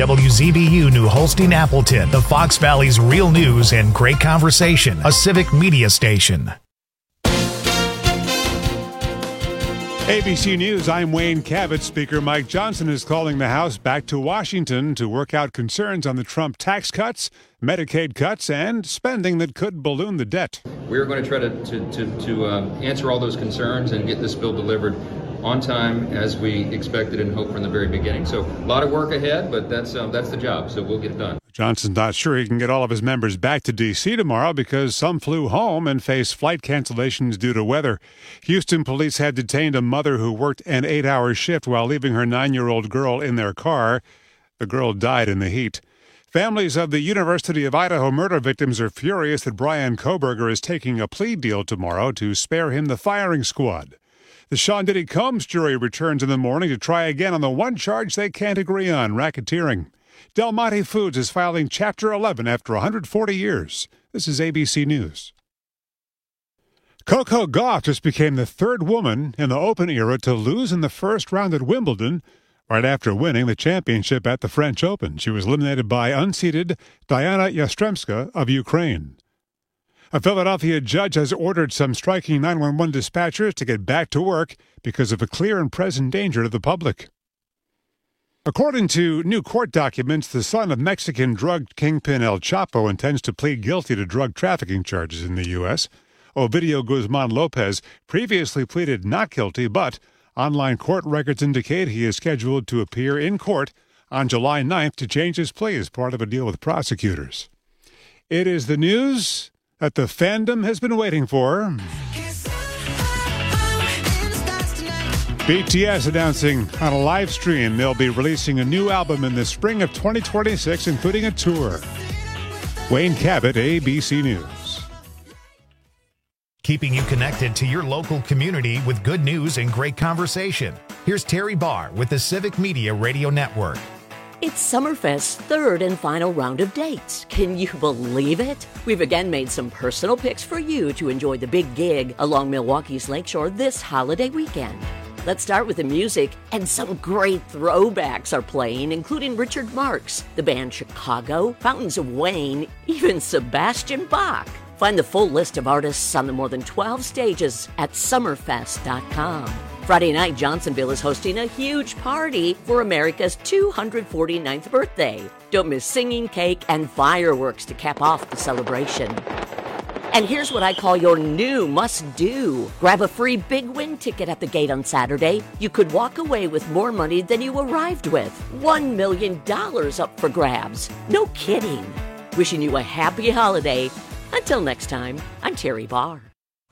WZBU New Holstein Appleton, the Fox Valley's real news and great conversation, a civic media station. ABC News, I'm Wayne Cabot. Speaker Mike Johnson is calling the House back to Washington to work out concerns on the Trump tax cuts, Medicaid cuts, and spending that could balloon the debt. We're going to try to answer all those concerns and get this bill delivered on time as we expected and hoped from the very beginning. So a lot of work ahead, but that's the job, so we'll get it done. Johnson's not sure he can get all of his members back to D.C. tomorrow because some flew home and face flight cancellations due to weather. Houston police had detained a mother who worked an 8-hour shift while leaving her 9-year-old girl in their car. The girl died in the heat. Families of the University of Idaho murder victims are furious that Brian Kohberger is taking a plea deal tomorrow to spare him the firing squad. The Sean Diddy Combs jury returns in the morning to try again on the one charge they can't agree on, racketeering. Del Monte Foods is filing Chapter 11 after 140 years. This is ABC News. Coco Gauff just became the third woman in the Open era to lose in the first round at Wimbledon, right after winning the championship at the French Open. She was eliminated by unseeded Diana Yastremska of Ukraine. A Philadelphia judge has ordered some striking 911 dispatchers to get back to work because of a clear and present danger to the public. According to new court documents, the son of Mexican drug kingpin El Chapo intends to plead guilty to drug trafficking charges in the U.S. Ovidio Guzman Lopez previously pleaded not guilty, but online court records indicate he is scheduled to appear in court on July 9th to change his plea as part of a deal with prosecutors. It is the news that the fandom has been waiting for. BTS announcing on a live stream they'll be releasing a new album in the spring of 2026, including a tour. Wayne Cabot, ABC News. Keeping you connected to your local community with good news and great conversation. Here's Terry Barr with the Civic Media Radio Network. It's Summerfest's third and final round of dates. Can you believe it? We've again made some personal picks for you to enjoy the big gig along Milwaukee's Lakeshore this holiday weekend. Let's start with the music, and some great throwbacks are playing, including Richard Marx, the band Chicago, Fountains of Wayne, even Sebastian Bach. Find the full list of artists on the more than 12 stages at summerfest.com. Friday night, Johnsonville is hosting a huge party for America's 249th birthday. Don't miss singing, cake, and fireworks to cap off the celebration. And here's what I call your new must-do. Grab a free Big Win ticket at the gate on Saturday. You could walk away with more money than you arrived with. $1 million up for grabs. No kidding. Wishing you a happy holiday. Until next time, I'm Terry Barr.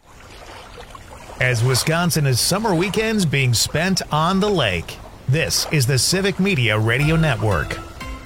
As Wisconsin is summer weekends being spent on the lake, this is the Civic Media Radio Network.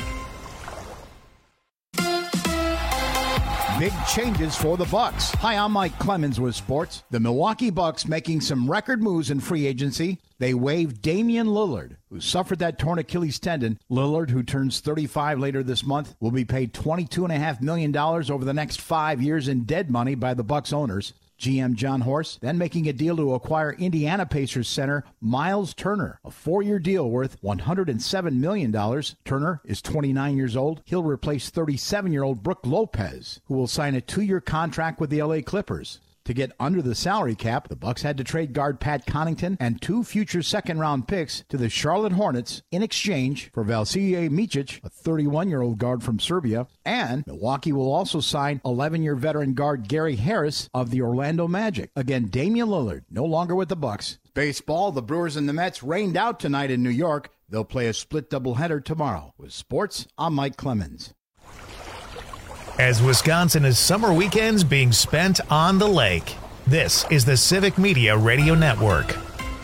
Big changes for the Bucks. Hi, I'm Mike Clemens with sports. The Milwaukee Bucks making some record moves in free agency. They waived Damian Lillard, who suffered that torn Achilles tendon. Lillard, who turns 35 later this month, will be paid $22.5 million over the next 5 years in dead money by the Bucks owners. GM John Horst then making a deal to acquire Indiana Pacers center Miles Turner, a 4-year deal worth $107 million. Turner is 29 years old. He'll replace 37-year-old Brook Lopez, who will sign a 2-year contract with the LA Clippers. To get under the salary cap, the Bucks had to trade guard Pat Connaughton and 2 future second-round picks to the Charlotte Hornets in exchange for Vasilije Micic, a 31-year-old guard from Serbia, and Milwaukee will also sign 11-year veteran guard Gary Harris of the Orlando Magic. Again, Damian Lillard, no longer with the Bucks. Baseball, the Brewers and the Mets rained out tonight in New York. They'll play a split doubleheader tomorrow. With sports, I'm Mike Clemens. As Wisconsin is summer weekends being spent on the lake, this is the Civic Media Radio Network.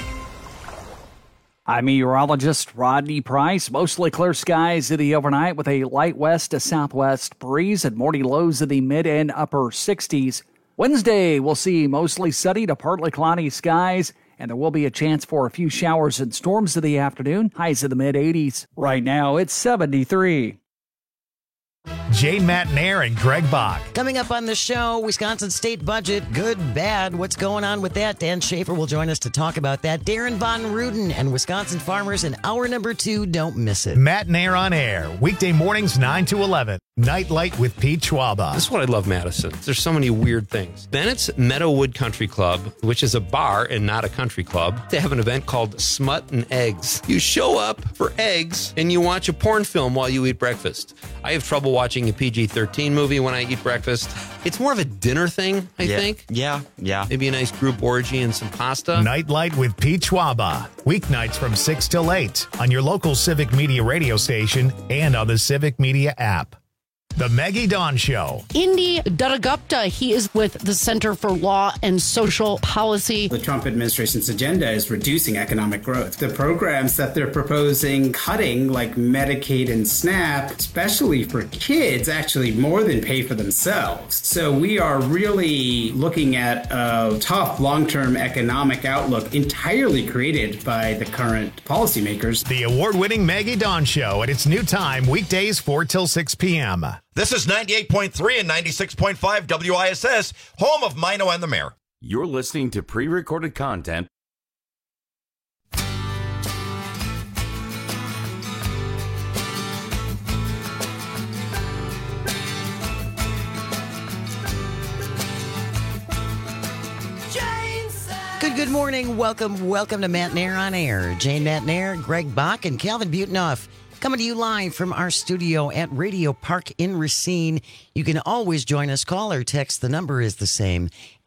I'm meteorologist Rodney Price. Mostly clear skies in the overnight with a light west to southwest breeze and morning lows in the mid and upper 60s. Wednesday, we'll see mostly sunny to partly cloudy skies, and there will be a chance for a few showers and storms in the afternoon. Highs in the mid 80s. Right now, it's 73. Jane Matnair and Greg Bach. Coming up on the show, Wisconsin state budget, good, bad. What's going on with that? Dan Schaefer will join us to talk about that. Darren Von Ruden and Wisconsin farmers in hour number 2. Don't miss it. Matnair on air, weekday mornings 9 to 11. Nightlight with Pete Schwaba. This is what I love, Madison. There's so many weird things. Bennett's Meadowwood Country Club, which is a bar and not a country club, they have an event called Smut and Eggs. You show up for eggs and you watch a porn film while you eat breakfast. I have trouble watching a PG-13 movie when I eat breakfast. It's more of a dinner thing, I think. Yeah. Maybe a nice group orgy and some pasta. Nightlight with Pete Schwaba. Weeknights from 6 till 8 on your local Civic Media radio station and on the Civic Media app. The Maggie Dawn Show. Indy Duttagupta, he is with the Center for Law and Social Policy. The Trump administration's agenda is reducing economic growth. The programs that they're proposing cutting, like Medicaid and SNAP, especially for kids, actually more than pay for themselves. So we are really looking at a tough long-term economic outlook entirely created by the current policymakers. The award-winning Maggie Dawn Show at its new time, weekdays 4 till 6 p.m. This is 98.3 and 96.5 WISS, home of Mino and the Mayor. You're listening to pre-recorded content. Good morning. Welcome to Matnair on Air. Jane Matnair, Greg Bach, and Calvin Butenoff. Coming to you live from our studio at Radio Park in Racine. You can always join us. Call or text. The number is the same,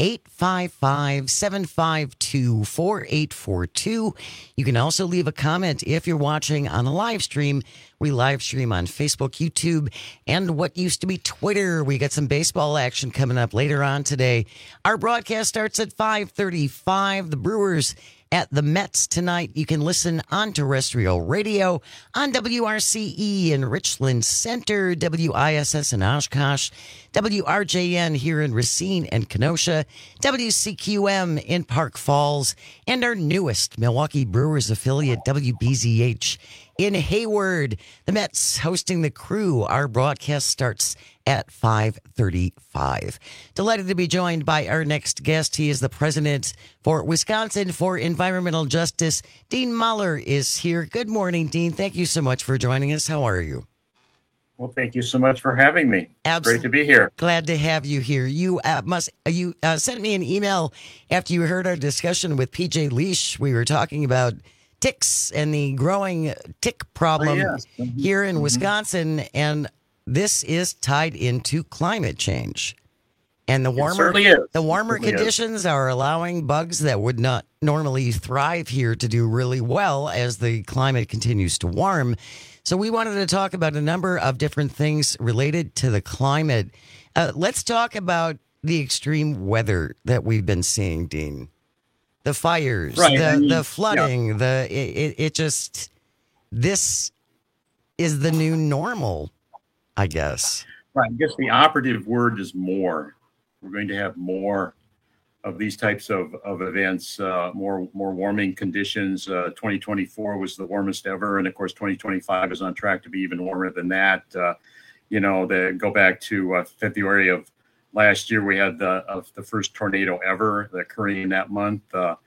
855-752-4842. You can also leave a comment if you're watching on a live stream. We live stream on Facebook, YouTube, and what used to be Twitter. We got some baseball action coming up later on today. Our broadcast starts at 5:35. The Brewers at the Mets tonight. You can listen on terrestrial radio on WRCE in Richland Center, WISS in Oshkosh, WRJN here in Racine and Kenosha, WCQM in Park Falls, and our newest Milwaukee Brewers affiliate, WBZH in Hayward. The Mets hosting the Crew. Our broadcast starts at 5:35. Delighted to be joined by our next guest. He is the president for Wisconsin for Environmental Justice. Dean Muller is here. Good morning, Dean. Thank you so much for joining us. How are you? Well, thank you so much for having me. Great to be here. Glad to have you here. You sent me an email after you heard our discussion with PJ Leash. We were talking about ticks and the growing tick problem here in Wisconsin, and this is tied into climate change. And the warmer conditions are allowing bugs that would not normally thrive here to do really well as the climate continues to warm. So we wanted to talk about a number of different things related to the climate. Let's talk about the extreme weather that we've been seeing, Dean. The fires, the flooding, this is the new normal, I guess. Right. I guess the operative word is more. We're going to have more of these types of events, more warming conditions. 2024 was the warmest ever. And of course, 2025 is on track to be even warmer than that. Go back to February of last year, we had the first tornado ever occurring in that month.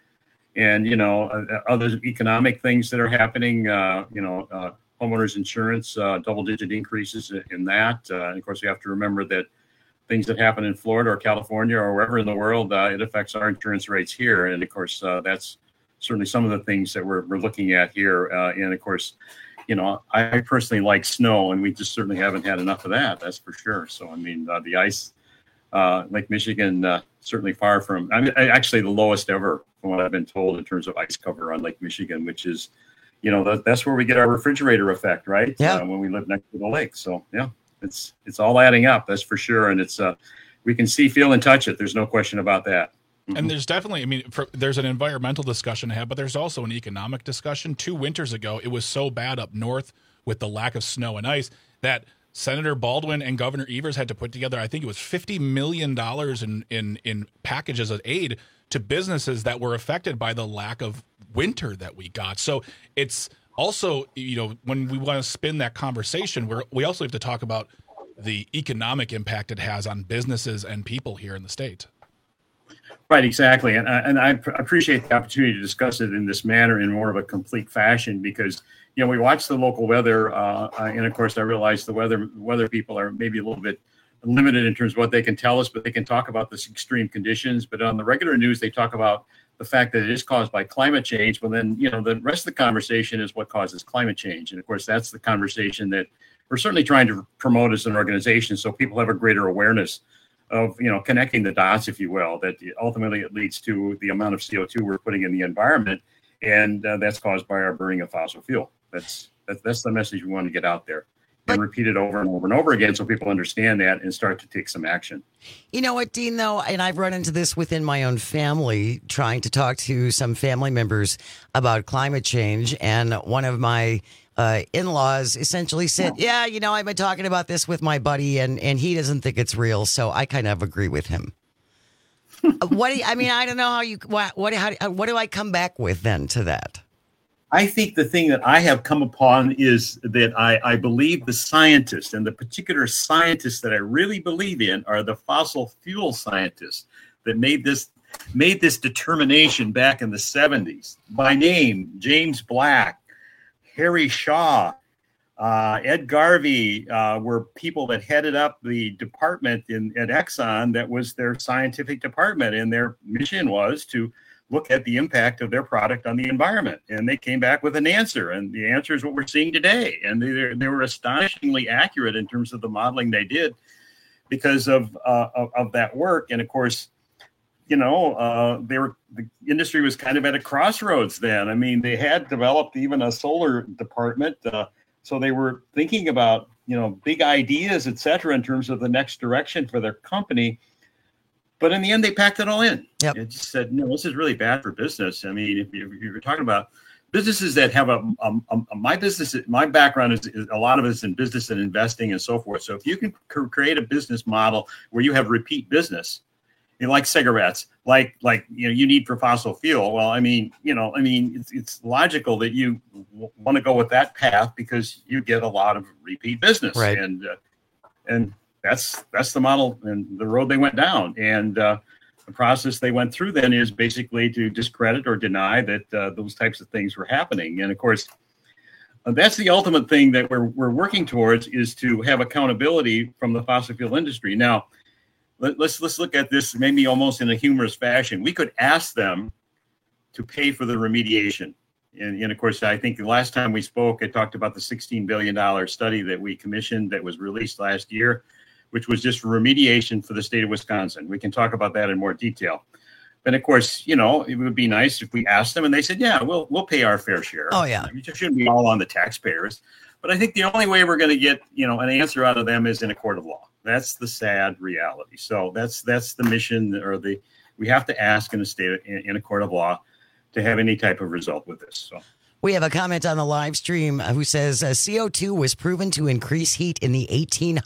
Other economic things that are happening, homeowners insurance, double-digit increases in that. And of course, we have to remember that things that happen in Florida or California or wherever in the world, it affects our insurance rates here. And of course, that's certainly some of the things that we're looking at here. And of course, I personally like snow, and we just certainly haven't had enough of that. That's for sure. So, I mean, the ice, Lake Michigan, certainly far from, actually the lowest ever from what I've been told in terms of ice cover on Lake Michigan, which is, that's where we get our refrigerator effect, right? Yeah. When we live next to the lake. So, yeah. It's all adding up, that's for sure, and it's we can see, feel, and touch it. There's no question about that. Mm-hmm. And there's definitely, there's an environmental discussion to have, but there's also an economic discussion. 2 winters ago, it was so bad up north with the lack of snow and ice that Senator Baldwin and Governor Evers had to put together, I think it was $50 million in packages of aid to businesses that were affected by the lack of winter that we got. So it's also, when we want to spin that conversation, we also have to talk about the economic impact it has on businesses and people here in the state. Right, exactly. And I appreciate the opportunity to discuss it in this manner in more of a complete fashion because, we watch the local weather. And of course, I realize the weather people are maybe a little bit limited in terms of what they can tell us, but they can talk about this extreme conditions. But on the regular news, they talk about the fact that it is caused by climate change. Well, then, the rest of the conversation is what causes climate change. And of course, that's the conversation that we're certainly trying to promote as an organization so people have a greater awareness of, connecting the dots, if you will, that ultimately it leads to the amount of CO2 we're putting in the environment. And that's caused by our burning of fossil fuel. That's the message we want to get out there and repeat it over and over and over again so people understand that and start to take some action. You know what, Dean, though, and I've run into this within my own family, trying to talk to some family members about climate change. And one of my in-laws essentially said, I've been talking about this with my buddy and he doesn't think it's real. So I kind of agree with him. I don't know how what do I come back with then to that? I think the thing that I have come upon is that I believe the scientists, and the particular scientists that I really believe in are the fossil fuel scientists that made this determination back in the 70s. By name, James Black, Harry Shaw, Ed Garvey were people that headed up the department at Exxon that was their scientific department, and their mission was to look at the impact of their product on the environment. And they came back with an answer, and the answer is what we're seeing today. And they were astonishingly accurate in terms of the modeling they did because of that work. And of course, the industry was kind of at a crossroads then. I mean, they had developed even a solar department. So they were thinking about, big ideas, et cetera, in terms of the next direction for their company. But in the end, they packed it all in. Yep. It just said, no, this is really bad for business. I mean, if you're talking about businesses that have my background is a lot of it is in business and investing and so forth. So if you can create a business model where you have repeat business, like cigarettes, like you need for fossil fuel. Well, it's logical that you want to go with that path because you get a lot of repeat business, right? And that's the model and the road they went down. And the process they went through then is basically to discredit or deny that those types of things were happening. And of course, that's the ultimate thing that we're working towards, is to have accountability from the fossil fuel industry. Now, let's look at this maybe almost in a humorous fashion. We could ask them to pay for the remediation. And of course, I think the last time we spoke, I talked about the $16 billion study that we commissioned that was released last year, which was just remediation for the state of Wisconsin. We can talk about that in more detail. But of course, it would be nice if we asked them and they said, yeah, we'll pay our fair share. Oh, yeah. It shouldn't be all on the taxpayers. But I think the only way we're going to get, an answer out of them is in a court of law. That's the sad reality. So that's the mission, we have to ask in a court of law to have any type of result with this. So. We have a comment on the live stream who says CO2 was proven to increase heat in the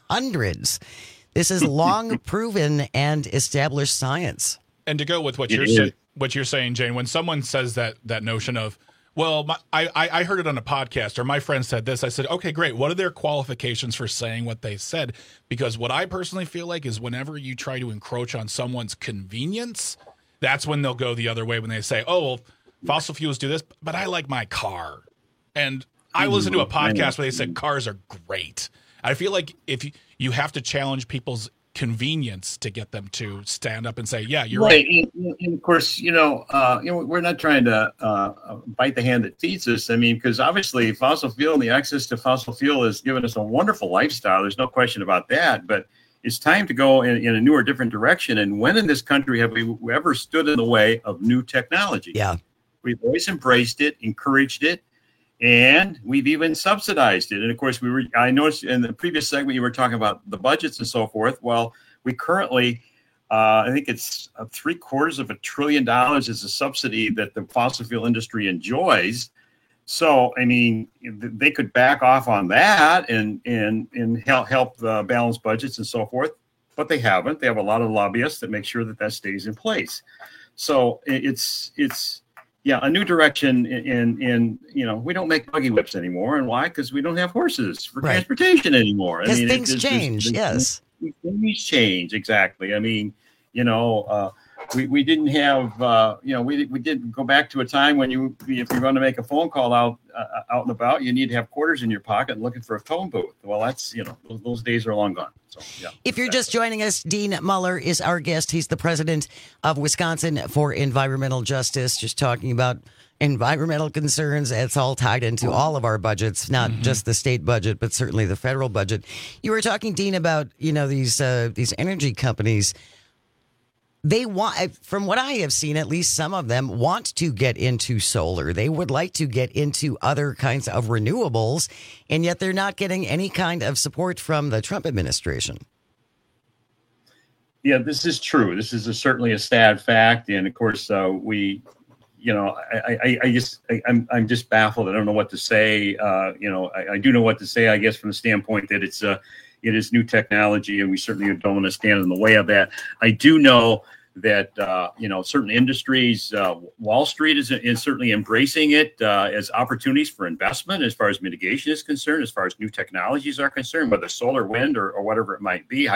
1800s. This is long proven and established science. And to go with what you're saying, Jane, when someone says that notion of, well, I heard it on a podcast, or my friend said this, I said, okay, great. What are their qualifications for saying what they said? Because what I personally feel like is whenever you try to encroach on someone's convenience, that's when they'll go the other way, when they say, oh, well, fossil fuels do this, but I like my car. And I listened to a podcast where they said cars are great. I feel like if you have to challenge people's convenience to get them to stand up and say, yeah, you're right. And of course, we're not trying to bite the hand that feeds us. I mean, because obviously fossil fuel and the access to fossil fuel has given us a wonderful lifestyle. There's no question about that. But it's time to go in a new or different direction. And when in this country have we ever stood in the way of new technology? Yeah. We've always embraced it, encouraged it, and we've even subsidized it. And of course, I noticed in the previous segment you were talking about the budgets and so forth. Well, we currently, I think it's $750 billion is a subsidy that the fossil fuel industry enjoys. So, I mean, they could back off on that and help balance budgets and so forth, but they haven't. They have a lot of lobbyists that make sure that stays in place. So it's a new direction in we don't make buggy whips anymore. And why? Because we don't have horses for transportation anymore. Because things change, yes. Things change, exactly. I mean, we didn't have, we didn't go back to a time when if you're going to make a phone call out and about, you need to have quarters in your pocket and looking for a phone booth. Well, that's, those days are long gone. So, yeah. If you're just joining us, Dean Muller is our guest. He's the president of Wisconsin for Environmental Justice, just talking about environmental concerns. It's all tied into all of our budgets, not just the state budget, but certainly the federal budget. You were talking, Dean, about, these energy companies. They want, from what I have seen, at least some of them want to get into solar. They would like to get into other kinds of renewables, and yet they're not getting any kind of support from the Trump administration. Yeah, this is true. This is certainly a sad fact, and of course, I'm just baffled. I don't know what to say. I do know what to say, I guess, from the standpoint that it is new technology, and we certainly don't want to stand in the way of that. I do know that certain industries, Wall Street is certainly embracing it as opportunities for investment, as far as mitigation is concerned, as far as new technologies are concerned, whether solar, wind, or whatever it might be.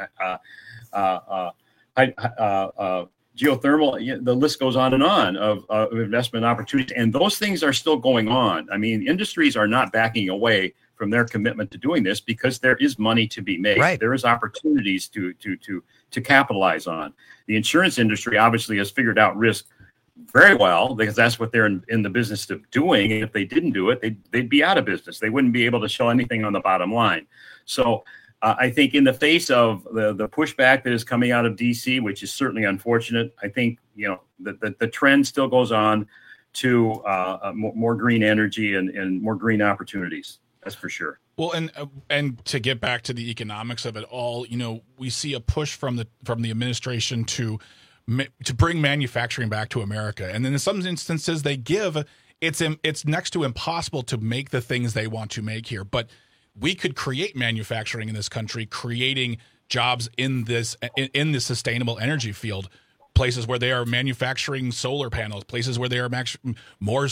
Geothermal, the list goes on and on of investment opportunities, and those things are still going on. I mean, industries are not backing away from their commitment to doing this because there is money to be made. Right. There is opportunities to capitalize on. The insurance industry obviously has figured out risk very well because that's what they're in the business of doing. And if they didn't do it, they'd be out of business. They wouldn't be able to show anything on the bottom line. So I think in the face of the pushback that is coming out of DC, which is certainly unfortunate, I think the trend still goes on to more green energy and more green opportunities. That's for sure. Well, and to get back to the economics of it all, we see a push from the administration to bring manufacturing back to America, and then in some instances they give it's next to impossible to make the things they want to make here, but we could create manufacturing in this country, creating jobs in the sustainable energy field. Places where they are manufacturing solar panels, places where they are more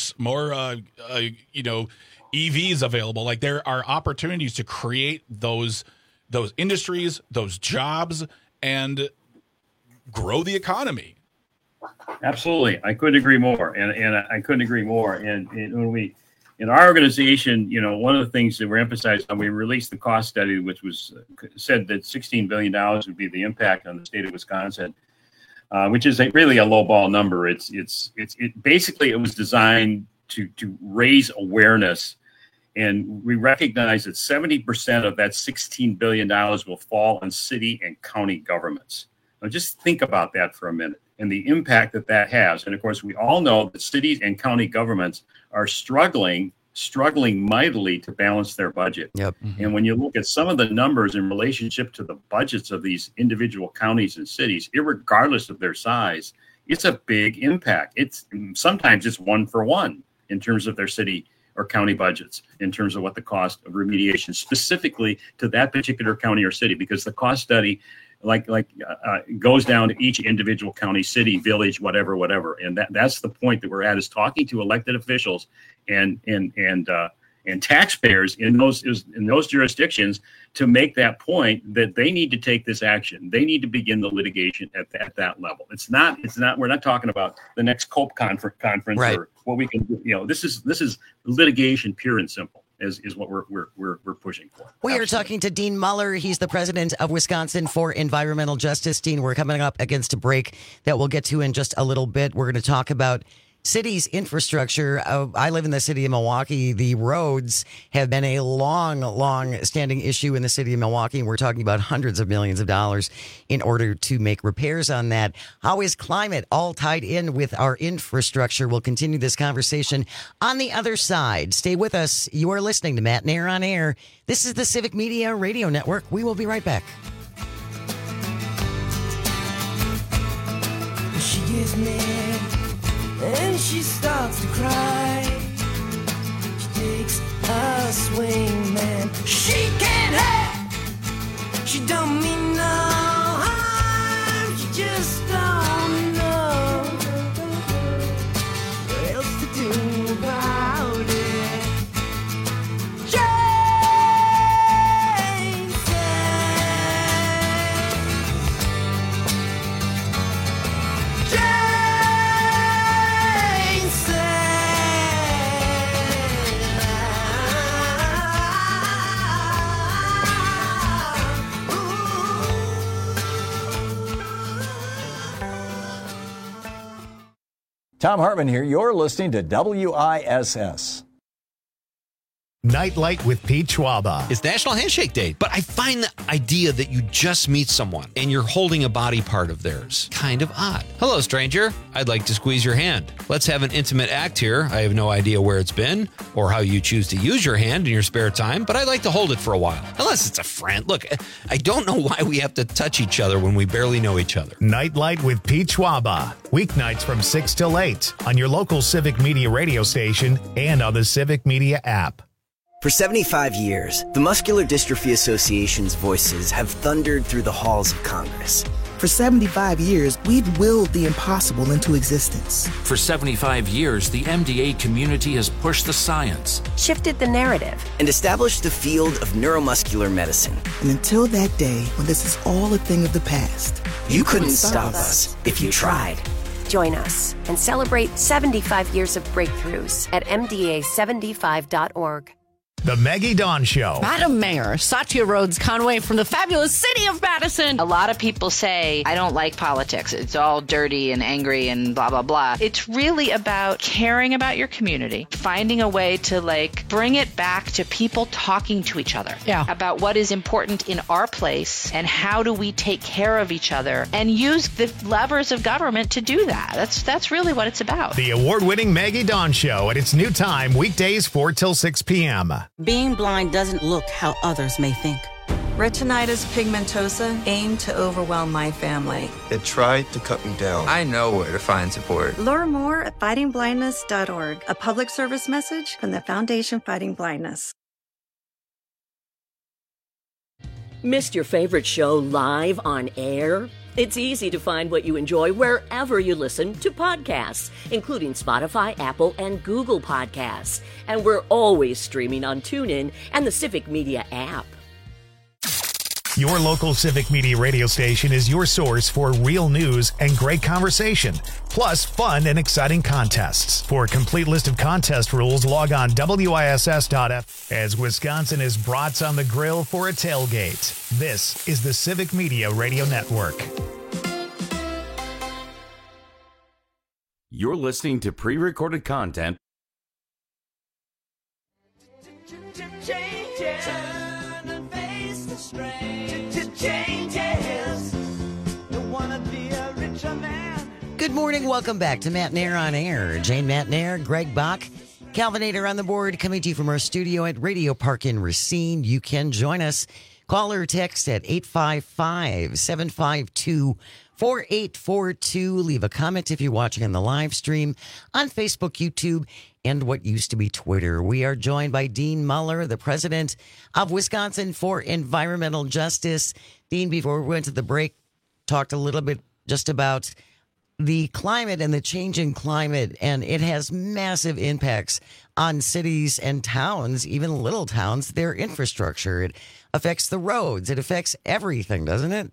EVs available. Like, there are opportunities to create those industries, those jobs, and grow the economy. Absolutely, I couldn't agree more, and I couldn't agree more. And when we, in our organization, one of the things that we're emphasizing, we released the cost study, which was said that $16 billion would be the impact on the state of Wisconsin. Which is really a lowball number. It basically was designed to raise awareness, and we recognize that 70% of that $16 billion will fall on city and county governments. Now, just think about that for a minute and the impact that has. And of course, we all know that cities and county governments are struggling mightily to balance their budget. Yep. Mm-hmm. And when you look at some of the numbers in relationship to the budgets of these individual counties and cities, irregardless of their size, it's a big impact. Sometimes it's 1-for-1 in terms of their city or county budgets, in terms of what the cost of remediation specifically to that particular county or city, because the cost study goes down to each individual county, city, village, whatever. And that's the point that we're at, is talking to elected officials and taxpayers in those jurisdictions to make that point that they need to take this action. They need to begin the litigation at that level. We're not talking about the next COPE conference right. or what we can do. This is litigation, pure and simple. Is what we're pushing for. We Absolutely. are talking to Dean Muller. He's the president of Wisconsin for Environmental Justice. Dean, we're coming up against a break that we'll get to in just a little bit. We're going to talk about city's infrastructure. I live in the city of Milwaukee. The roads have been a long standing issue in the city of Milwaukee. We're talking about hundreds of millions of dollars in order to make repairs on that. How is climate all tied in with our infrastructure? We'll continue this conversation on the other side. Stay with us. You are listening to Matt Nair on Air. This is the Civic Media Radio Network. We will be right back. She gives me and she starts to cry. She takes a swing, man. She can't help. She don't mean no harm. She just don't know. Tom Hartman here. You're listening to WISS. Nightlight with Pete Schwaba. It's National Handshake Day, but I find the idea that you just meet someone and you're holding a body part of theirs kind of odd. Hello, stranger. I'd like to squeeze your hand. Let's have an intimate act here. I have no idea where it's been or how you choose to use your hand in your spare time, but I'd like to hold it for a while. Unless it's a friend. Look, I don't know why we have to touch each other when we barely know each other. Nightlight with Pete Schwaba. Weeknights from 6 till 8 on your local Civic Media radio station and on the Civic Media app. For 75 years, the Muscular Dystrophy Association's voices have thundered through the halls of Congress. For 75 years, we've willed the impossible into existence. For 75 years, the MDA community has pushed the science, shifted the narrative, and established the field of neuromuscular medicine. And until that day when this is all a thing of the past, you couldn't stop us if you tried. Join us and celebrate 75 years of breakthroughs at MDA75.org. The Maggie Dawn Show. Madam Mayor, Satya Rhodes Conway from the fabulous city of Madison. A lot of people say, I don't like politics. It's all dirty and angry and blah, blah, blah. It's really about caring about your community, finding a way to bring it back to people talking to each other about what is important in our place and how do we take care of each other and use the levers of government to do that. That's really what it's about. The award-winning Maggie Dawn Show at its new time, weekdays 4 till 6 p.m. Being blind doesn't look how others may think. Retinitis pigmentosa aimed to overwhelm my family. It tried to cut me down. I know where to find support. Learn more at fightingblindness.org, a public service message from the Foundation Fighting Blindness. Missed your favorite show live on air? It's easy to find what you enjoy wherever you listen to podcasts, including Spotify, Apple, and Google Podcasts. And we're always streaming on TuneIn and the Civic Media app. Your local Civic Media radio station is your source for real news and great conversation, plus fun and exciting contests. For a complete list of contest rules, log on WISS.f as Wisconsin is brats on the grill for a tailgate. This is the Civic Media Radio Network. You're listening to pre-recorded content. Good morning. Welcome back to Matt Nair on Air. Jane Matt Nair, Greg Bach, Calvinator on the board, coming to you from our studio at Radio Park in Racine. You can join us. Call or text at 855-752-4842. Leave a comment if you're watching on the live stream on Facebook, YouTube, and what used to be Twitter. We are joined by Dean Muller, the president of Wisconsin for Environmental Justice. Dean, before we went to the break, talked a little bit just about the climate and the changing climate, and it has massive impacts on cities and towns, even little towns, their infrastructure. It affects the roads. It affects everything, doesn't it?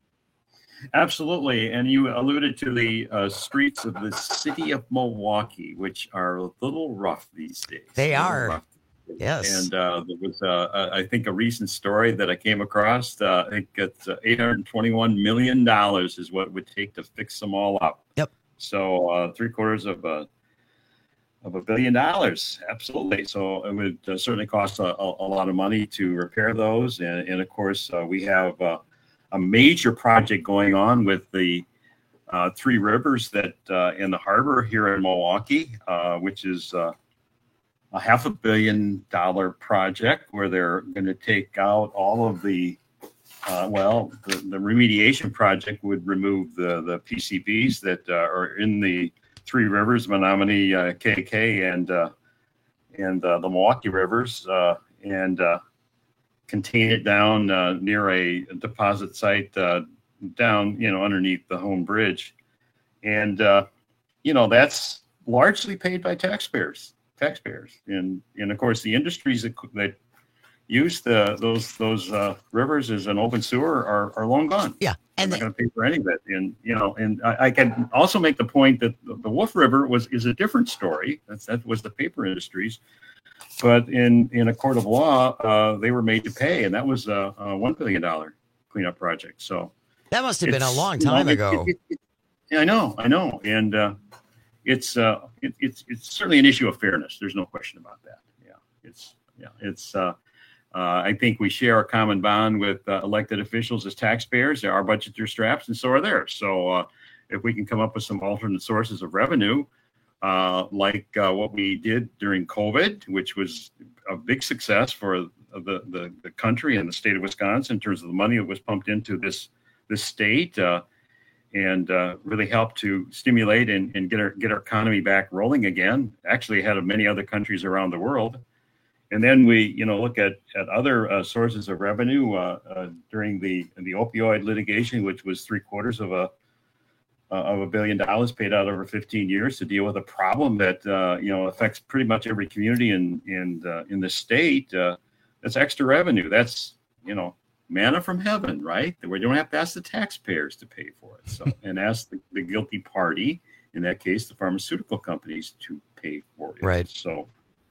Absolutely. And you alluded to the streets of the city of Milwaukee, which are a little rough these days. They are. Yes. And there was, I think, a recent story that I came across. I think it's $821 million is what it would take to fix them all up. Yep. So $750 million. Absolutely. So it would certainly cost a lot of money to repair those. And of course, we have a major project going on with the Three Rivers that in the harbor here in Milwaukee, which is a $500 million project where they're going to take out all of the remediation project would remove the PCBs that are in the Three Rivers, Menominee, KK, and the Milwaukee Rivers, and contain it down near a deposit site down, underneath the Home Bridge. And, that's largely paid by taxpayers. And of course, the industries that use those rivers as an open sewer are long gone. Yeah. And they're not going to pay for any of it. And, and I can also make the point that the Wolf River is a different story. That was the paper industries. But in a court of law, they were made to pay. And that was a $1 billion cleanup project. So that must have been a long time ago. Yeah, I know. And, it's certainly an issue of fairness. There's no question about that. I think we share a common bond with elected officials as taxpayers. Our budgets are strapped, and so are theirs. So if we can come up with some alternate sources of revenue, like what we did during COVID, which was a big success for the country and the state of Wisconsin in terms of the money that was pumped into this state, and really helped to stimulate and get our economy back rolling again, actually ahead of many other countries around the world. And then we, look at other sources of revenue during the opioid litigation, which was $750 million paid out over 15 years to deal with a problem that affects pretty much every community in the state. That's extra revenue. That's manna from heaven, right? That we don't have to ask the taxpayers to pay for it. So, and ask the guilty party, in that case, the pharmaceutical companies, to pay for it. Right. So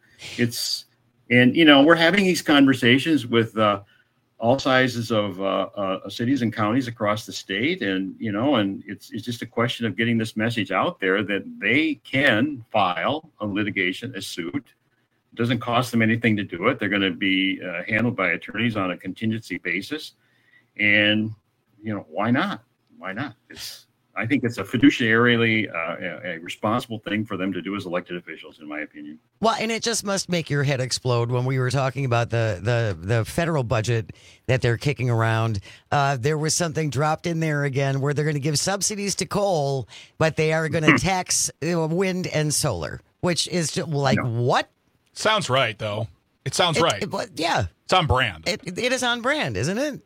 we're having these conversations with all sizes of cities and counties across the state, and it's just a question of getting this message out there that they can file a suit. It doesn't cost them anything to do it. They're going to be handled by attorneys on a contingency basis, and why not? Why not? I think it's a fiduciarily a responsible thing for them to do as elected officials, in my opinion. Well, and it just must make your head explode when we were talking about the federal budget that they're kicking around. There was something dropped in there again where they're going to give subsidies to coal, but they are going to tax wind and solar, which is just like, what? Sounds right, though. It sounds right. Yeah. It's on brand. It is on brand, isn't it?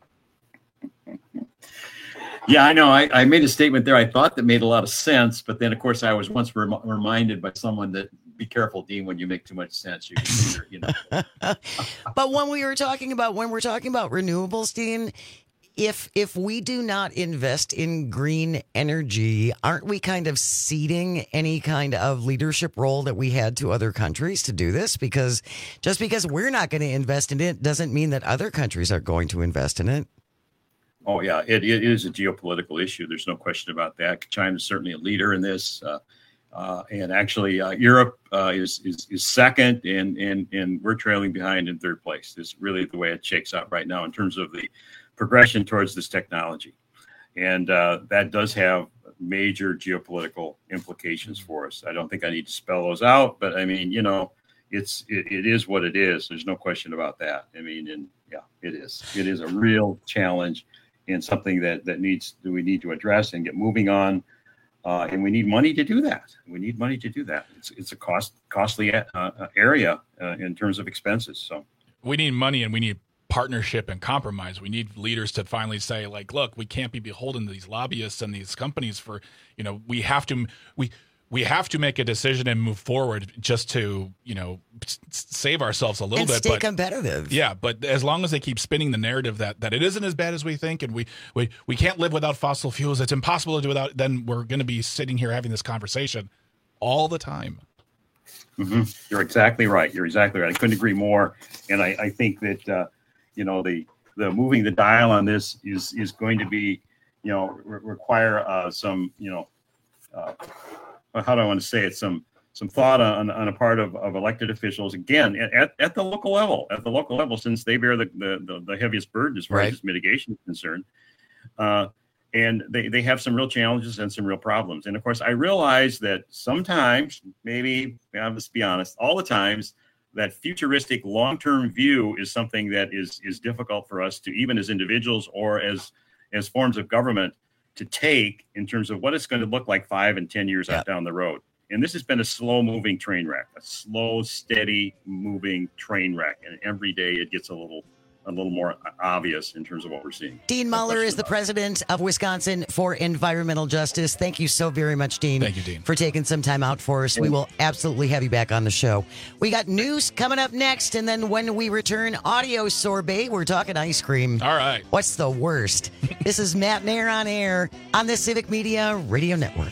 Yeah, I know. I made a statement there I thought that made a lot of sense, but then, of course, I was once reminded by someone that be careful, Dean, when you make too much sense. You can But when we're talking about renewables, Dean, if we do not invest in green energy, aren't we kind of ceding any kind of leadership role that we had to other countries to do this? Because just because we're not going to invest in it doesn't mean that other countries are going to invest in it. Oh, yeah, it is a geopolitical issue. There's no question about that. China is certainly a leader in this. And actually, Europe is second, and we're trailing behind in third place. It's really the way it shakes out right now in terms of the progression towards this technology. And that does have major geopolitical implications for us. I don't think I need to spell those out, but I mean, it is what it is. There's no question about that. I mean, it is. It is a real challenge and something that we need to address and get moving on. And we need money to do that. It's a costly area in terms of expenses. So we need money, and we need partnership and compromise. We need leaders to finally say, like, look, we can't be beholden to these lobbyists and these companies for, we have to make a decision and move forward just to, save ourselves a little bit. Stay competitive. Yeah, but as long as they keep spinning the narrative that it isn't as bad as we think, and we can't live without fossil fuels, it's impossible to do without, then we're going to be sitting here having this conversation all the time. Mm-hmm. You're exactly right. I couldn't agree more. And I think that, the moving the dial on this is going to be, require some, how do I want to say it? Some thought on a part of elected officials, again, at the local level, since they bear the heaviest burden as far as mitigation is concerned. And they have some real challenges and some real problems. And of course, I realize that sometimes, maybe, let's be honest, all the times, that futuristic long-term view is something that is difficult for us to, even as individuals or as forms of government, to take in terms of what it's going to look like 5 and 10 years out down the road. And this has been a slow-moving train wreck, a slow, steady-moving train wreck. And every day it gets a little more obvious in terms of what we're seeing. Dean Muller is the president of Wisconsin for Environmental Justice. Thank you so very much, Dean. Thank you, Dean, for taking some time out for us. We will absolutely have you back on the show. We got news coming up next, and then when we return, audio sorbet. We're talking ice cream. All right. What's the worst? This is Matt Nair on air on the Civic Media Radio Network.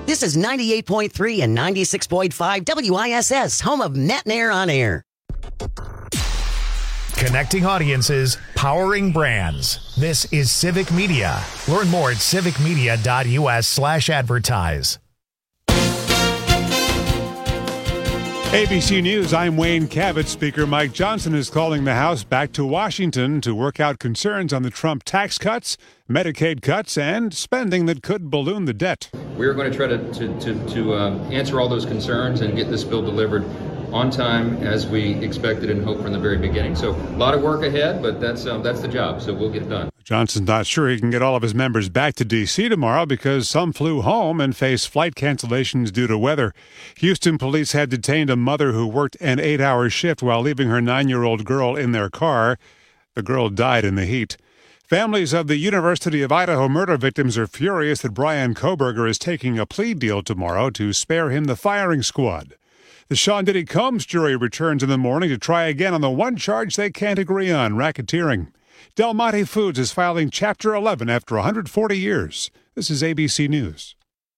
This is 98.3 and 96.5 WISS, home of Matt and Air on Air. Connecting audiences, powering brands. This is Civic Media. Learn more at civicmedia.us/advertise. ABC News, I'm Wayne Cabot. Speaker Mike Johnson is calling the House back to Washington to work out concerns on the Trump tax cuts, Medicaid cuts, and spending that could balloon the debt. We're going to try to answer all those concerns and get this bill delivered on time as we expected and hoped from the very beginning. So a lot of work ahead, but that's the job, so we'll get it done. Johnson's not sure he can get all of his members back to D.C. tomorrow because some flew home and face flight cancellations due to weather. Houston police had detained a mother who worked an 8-hour shift while leaving her 9-year-old girl in their car. The girl died in the heat. Families of the University of Idaho murder victims are furious that Brian Kohberger is taking a plea deal tomorrow to spare him the firing squad. The Sean Diddy Combs jury returns in the morning to try again on the one charge they can't agree on, racketeering. Del Monte Foods is filing Chapter 11 after 140 years. This is ABC News.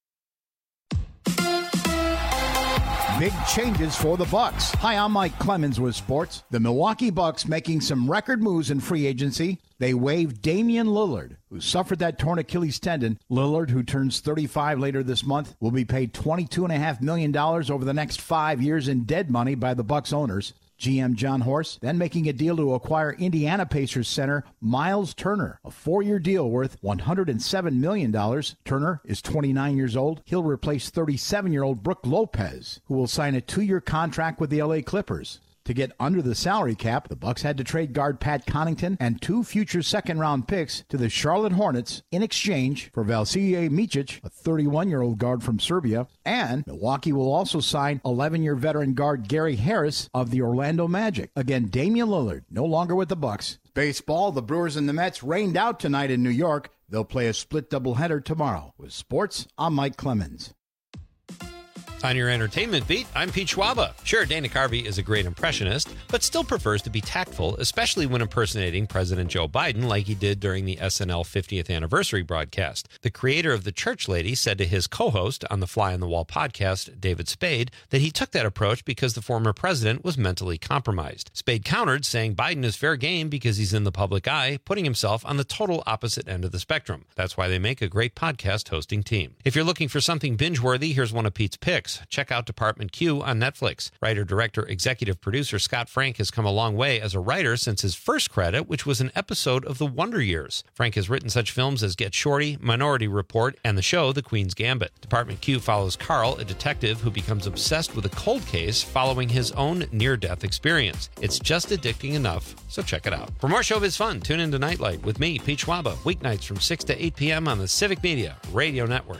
Big changes for the Bucks. Hi, I'm Mike Clemens with sports. The Milwaukee Bucks making some record moves in free agency. They waived Damian Lillard, who suffered that torn Achilles tendon. Lillard, who turns 35 later this month, will be paid $22.5 million over the next 5 years in dead money by the Bucks owners. GM John Horst then making a deal to acquire Indiana Pacers center Miles Turner, a 4-year deal worth $107 million. Turner is 29 years old. He'll replace 37-year-old Brook Lopez, who will sign a 2-year contract with the LA Clippers. To get under the salary cap, the Bucks had to trade guard Pat Connaughton and 2 future second-round picks to the Charlotte Hornets in exchange for Vasilije Micic, a 31-year-old guard from Serbia, and Milwaukee will also sign 11-year veteran guard Gary Harris of the Orlando Magic. Again, Damian Lillard, no longer with the Bucks. Baseball, the Brewers and the Mets rained out tonight in New York. They'll play a split doubleheader tomorrow. With sports, I'm Mike Clemens. On your entertainment beat, I'm Pete Schwaba. Sure, Dana Carvey is a great impressionist, but still prefers to be tactful, especially when impersonating President Joe Biden like he did during the SNL 50th anniversary broadcast. The creator of The Church Lady said to his co-host on the Fly on the Wall podcast, David Spade, that he took that approach because the former president was mentally compromised. Spade countered, saying Biden is fair game because he's in the public eye, putting himself on the total opposite end of the spectrum. That's why they make a great podcast hosting team. If you're looking for something binge-worthy, here's one of Pete's picks. Check out Department Q on Netflix. Writer, director, executive producer Scott Frank has come a long way as a writer since his first credit, which was an episode of The Wonder Years. Frank has written such films as Get Shorty, Minority Report, and the show The Queen's Gambit. Department Q follows Carl, a detective who becomes obsessed with a cold case following his own near-death experience. It's just addicting enough, so check it out. For more showbiz fun, tune into Nightlight with me, Pete Schwaba, weeknights from 6 to 8 p.m. on the Civic Media Radio Network.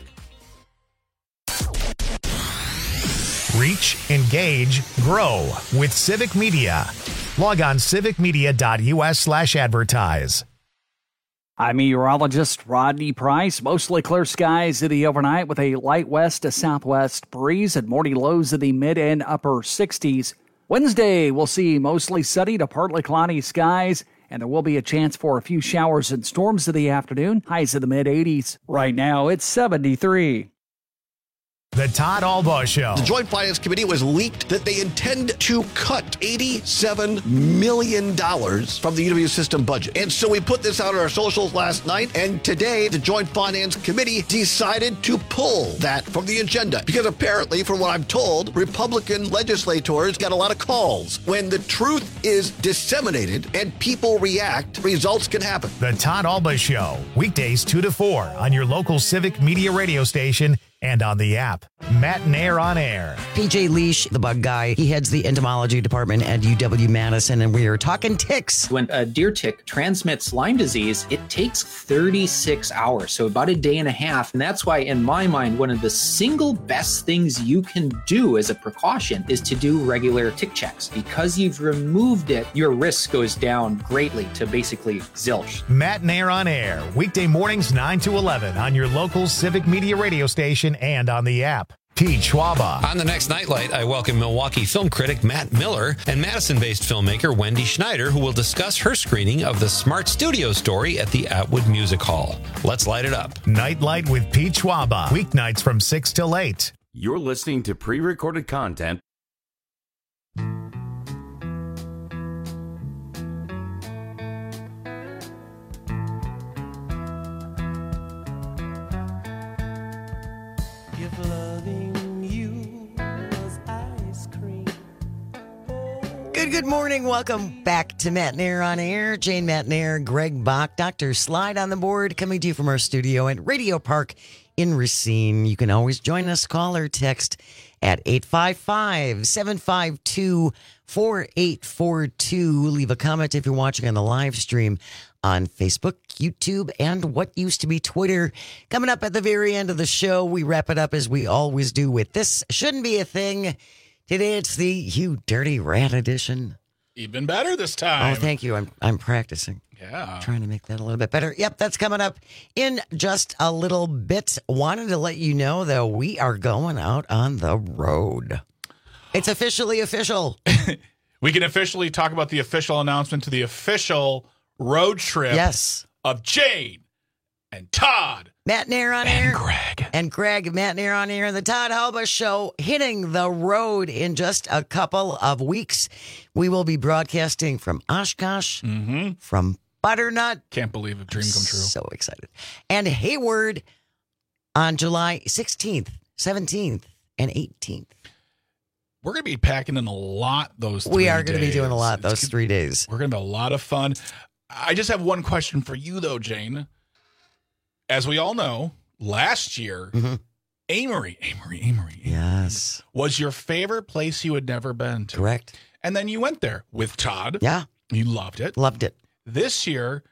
Reach, engage, grow with Civic Media. Log on civicmedia.us/advertise. I'm meteorologist Rodney Price. Mostly clear skies in the overnight with a light west to southwest breeze and morning lows in the mid and upper 60s. Wednesday, we'll see mostly sunny to partly cloudy skies, and there will be a chance for a few showers and storms in the afternoon. Highs in the mid 80s. Right now, it's 73. The Todd Albaugh Show. The Joint Finance Committee was leaked that they intend to cut $87 million from the UW system budget. And so we put this out on our socials last night, and today the Joint Finance Committee decided to pull that from the agenda. Because apparently, from what I'm told, Republican legislators got a lot of calls. When the truth is disseminated and people react, results can happen. The Todd Albaugh Show. Weekdays 2 to 4 on your local Civic Media radio station and on the app. Matt and Air on Air. PJ Leash, the bug guy, he heads the entomology department at UW-Madison, and we are talking ticks. When a deer tick transmits Lyme disease, it takes 36 hours, so about a day and a half. And that's why, in my mind, one of the single best things you can do as a precaution is to do regular tick checks. Because you've removed it, your risk goes down greatly to basically zilch. Matt and Air on Air. Weekday mornings 9 to 11 on your local Civic Media radio station and on the app. Pete Schwaba. On the next Nightlight, I welcome Milwaukee film critic Matt Miller and Madison-based filmmaker Wendy Schneider, who will discuss her screening of the Smart Studio story at the Atwood Music Hall. Let's light it up. Nightlight with Pete Schwaba. Weeknights from 6 till 8. You're listening to pre-recorded content. Good morning. Welcome back to Matt Nair on Air. Jane Matt Nair, Greg Bach, Dr. Slide on the board, coming to you from our studio at Radio Park in Racine. You can always join us, call or text at 855-752-4842. Leave a comment if you're watching on the live stream on Facebook, YouTube, and what used to be Twitter. Coming up at the very end of the show, we wrap it up as we always do with This Shouldn't Be a Thing. Today it's the You Dirty Rat edition. Even better this time. Oh, thank you. I'm practicing. Yeah. Trying to make that a little bit better. Yep, that's coming up in just a little bit. Wanted to let you know, though, we are going out on the road. It's officially official. We can officially talk about the official announcement to the official road trip of Jane and Todd. Matt Nair on Air. And Greg, Matt Nair on Air. The Todd Halba Show hitting the road in just a couple of weeks. We will be broadcasting from Oshkosh, from Butternut. Can't believe a dream come true. So excited. And Hayward on July 16th, 17th, and 18th. We're going to be packing in a lot those 3 days. We are going to be doing a lot those 3 days. We're going to have a lot of fun. I just have one question for you, though, Jane. As we all know, last year, Amory yes, was your favorite place you had never been to. Correct. And then you went there with Todd. Yeah. You loved it. Loved it. This year,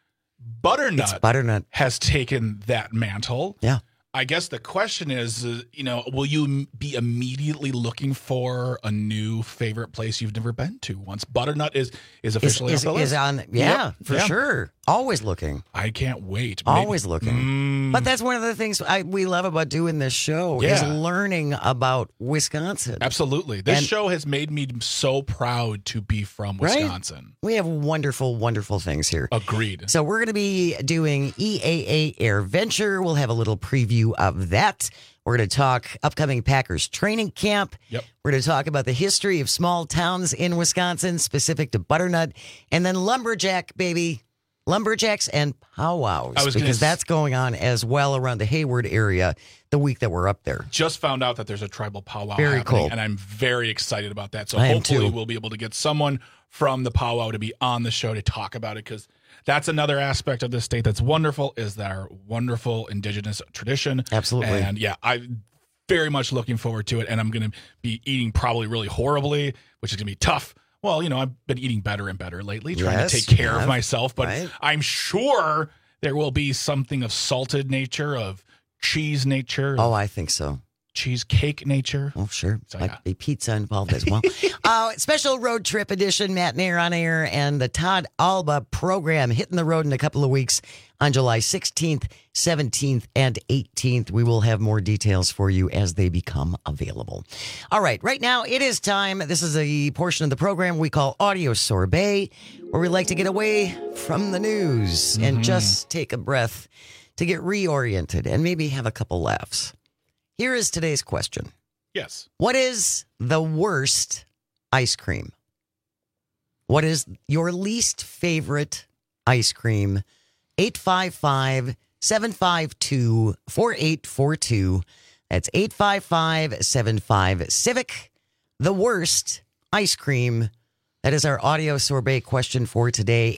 Butternut has taken that mantle. Yeah. I guess the question is, will you be immediately looking for a new favorite place you've never been to once Butternut is officially on the list? Is on, for sure. Always looking. I can't wait. Always looking. But that's one of the things we love about doing this show is learning about Wisconsin. Absolutely. This show has made me so proud to be from Wisconsin. We have wonderful, wonderful things here. Agreed. So we're going to be doing EAA Air Venture. We'll have a little preview of that. We're going to talk upcoming Packers training camp. Yep. We're going to talk about the history of small towns in Wisconsin, specific to Butternut. And then Lumberjack, baby. Lumberjacks and powwows, because that's going on as well around the Hayward area the week that we're up there. Just found out that there's a tribal powwow Very happening, cool. and I'm very excited about that. So I am hopefully too. we'll be able to get someone from the powwow to be on the show to talk about it, because that's another aspect of this state that's wonderful, is their wonderful indigenous tradition. Absolutely. And I'm very much looking forward to it, and I'm going to be eating probably really horribly, which is going to be tough. Well, I've been eating better and better lately, trying to take care of myself, but I'm sure there will be something of salted nature, of cheese nature. Oh, I think so. Cheesecake nature. Oh, sure. So, Might be pizza involved as well. Special road trip edition, Matt Nair on Air, and the Todd Alba program hitting the road in a couple of weeks on July 16th, 17th, and 18th. We will have more details for you as they become available. All right, right now it is time. This is a portion of the program we call Audio Sorbet, where we like to get away from the news and just take a breath to get reoriented and maybe have a couple laughs. Here is today's question. Yes. What is the worst ice cream? What is your least favorite ice cream? 855-752-4842. That's 855-75-CIVIC. The worst ice cream. That is our audio sorbet question for today.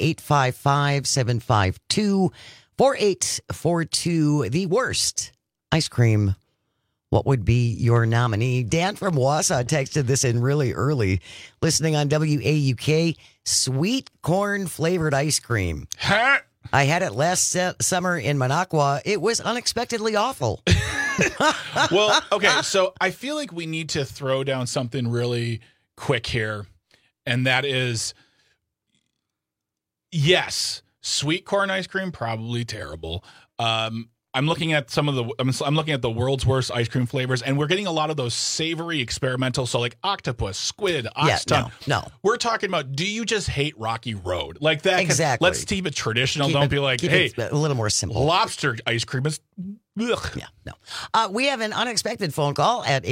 855-752-4842. The worst ice cream. What would be your nominee? Dan from Wausau texted this in really early. Listening on WAUK, sweet corn flavored ice cream. I had it last summer in Minocqua. It was unexpectedly awful. Well, okay, so I feel like we need to throw down something really quick here, and that is, yes, sweet corn ice cream, probably terrible. I'm looking at I'm looking at the world's worst ice cream flavors, and we're getting a lot of those savory experimental. So like octopus, squid, ox tongue. No. We're talking about, do you just hate Rocky Road? Like that. Exactly. Let's keep it traditional. Don't be like, hey, a little more simple. Lobster ice cream is. Ugh. Yeah, no. We have an unexpected phone call at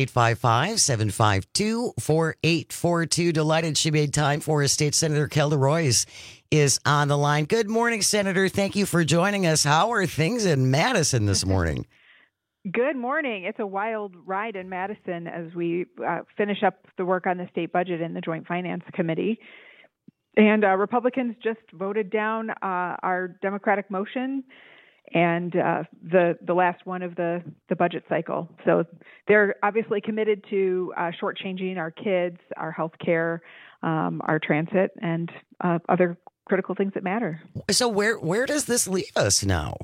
855-752-4842. Delighted she made time for us. State Senator Kelda Roys is on the line. Good morning, Senator. Thank you for joining us. How are things in Madison this morning? Good morning. It's a wild ride in Madison as we finish up the work on the state budget in the Joint Finance Committee. And Republicans just voted down our Democratic motion and the last one of the budget cycle. So they're obviously committed to shortchanging our kids, our health care, our transit, and other critical things that matter. So where does this leave us now?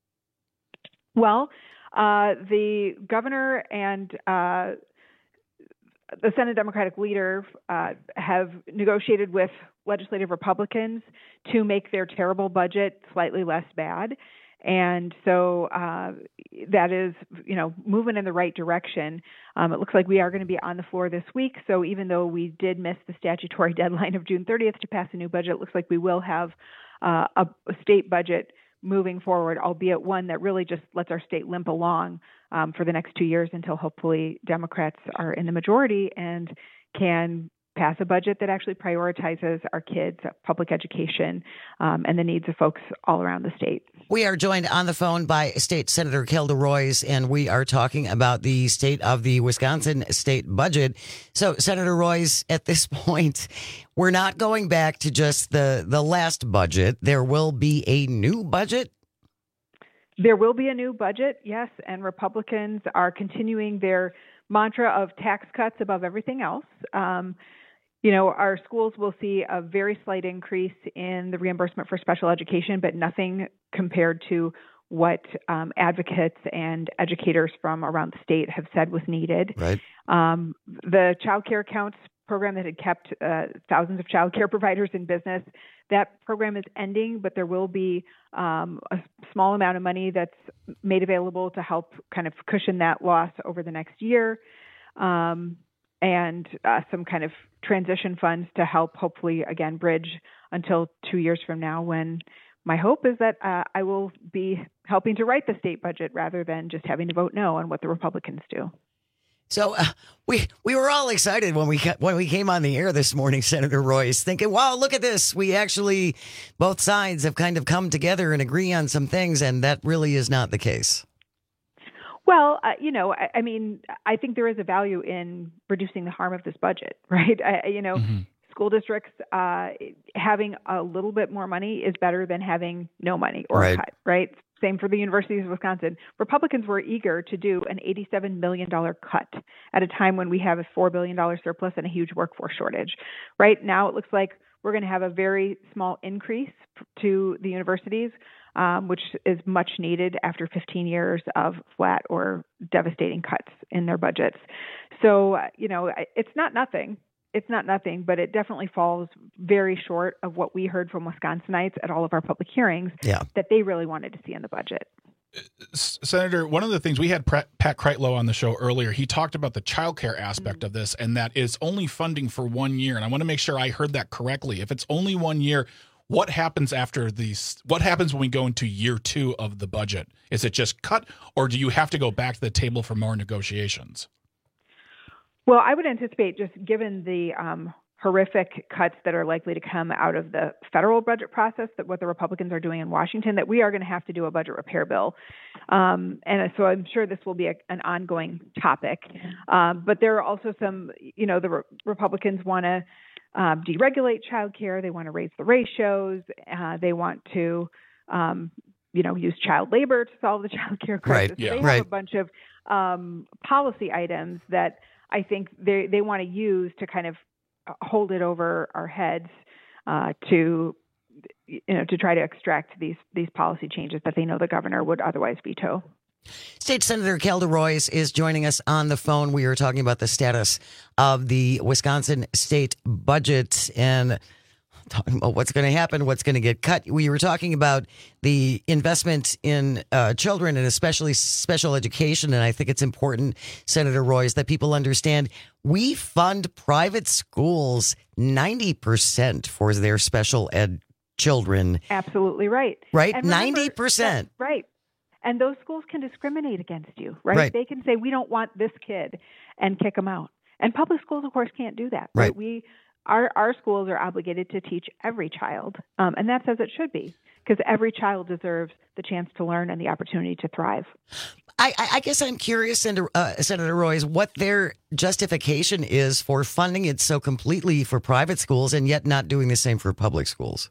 Well, the governor and the Senate Democratic leader have negotiated with legislative Republicans to make their terrible budget slightly less bad. And so that is, moving in the right direction. It looks like we are going to be on the floor this week. So even though we did miss the statutory deadline of June 30th to pass a new budget, it looks like we will have a state budget moving forward, albeit one that really just lets our state limp along for the next 2 years until hopefully Democrats are in the majority and can pass a budget that actually prioritizes our kids, public education, and the needs of folks all around the state. We are joined on the phone by State Senator Kelda Roys, and we are talking about the state of the Wisconsin state budget. So, Senator Roys, at this point, we're not going back to just the last budget. There will be a new budget? There will be a new budget, yes, and Republicans are continuing their mantra of tax cuts above everything else. Our schools will see a very slight increase in the reimbursement for special education, but nothing compared to what advocates and educators from around the state have said was needed. Right. The Child Care Counts program that had kept thousands of child care providers in business, that program is ending, but there will be a small amount of money that's made available to help kind of cushion that loss over the next year. And some kind of transition funds to help hopefully, again, bridge until 2 years from now when my hope is that I will be helping to write the state budget rather than just having to vote no on what the Republicans do. So we were all excited when we came on the air this morning, Senator Roys, thinking, wow, look at this. We actually, both sides have kind of come together and agree on some things, and that really is not the case. Well, I mean, I think there is a value in reducing the harm of this budget, right? School districts having a little bit more money is better than having no money or a cut, right? Same for the Universities of Wisconsin. Republicans were eager to do an $87 million cut at a time when we have a $4 billion surplus and a huge workforce shortage. Right now, it looks like we're going to have a very small increase to the universities, which is much needed after 15 years of flat or devastating cuts in their budgets. So, it's not nothing. It's not nothing, but it definitely falls very short of what we heard from Wisconsinites at all of our public hearings that they really wanted to see in the budget. Senator, one of the things we had Pat Kreitlow on the show earlier, he talked about the child care aspect of this and that it's only funding for 1 year. And I want to make sure I heard that correctly. If it's only 1 year, what happens after these? What happens when we go into year 2 of the budget? Is it just cut, or do you have to go back to the table for more negotiations? Well, I would anticipate, just given the horrific cuts that are likely to come out of the federal budget process, that what the Republicans are doing in Washington, that we are going to have to do a budget repair bill. And so I'm sure this will be an ongoing topic. But there are also some, the Republicans want to deregulate childcare. They want to raise the ratios. They want to, use child labor to solve the childcare crisis. Right. Yeah. They have a bunch of policy items that I think they want to use to kind of hold it over our heads to try to extract these policy changes that they know the governor would otherwise veto. State Senator Kelda Roys is joining us on the phone. We are talking about the status of the Wisconsin state budget, and talking about what's going to happen, what's going to get cut. We were talking about the investment in children and especially special education. And I think it's important, Senator Royce, that people understand we fund private schools 90% for their special ed children. Absolutely right. Right? And remember, 90%. Right. And those schools can discriminate against you, right? Right? They can say, we don't want this kid and kick them out. And public schools, of course, can't do that. Right. Our schools are obligated to teach every child, and that's as it should be, because every child deserves the chance to learn and the opportunity to thrive. I guess I'm curious, Senator Royce, what their justification is for funding it so completely for private schools and yet not doing the same for public schools.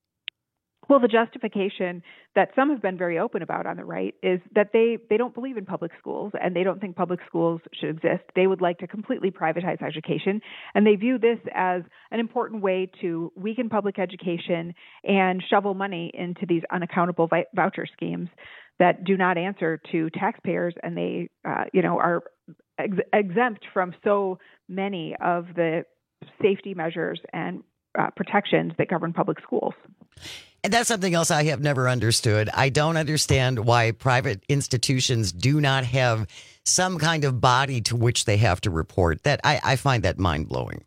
Well, the justification that some have been very open about on the right is that they don't believe in public schools and they don't think public schools should exist. They would like to completely privatize education, and they view this as an important way to weaken public education and shovel money into these unaccountable voucher schemes that do not answer to taxpayers, and they are exempt from so many of the safety measures and protections that govern public schools. And that's something else I have never understood. I don't understand why private institutions do not have some kind of body to which they have to report. That I find that mind-blowing.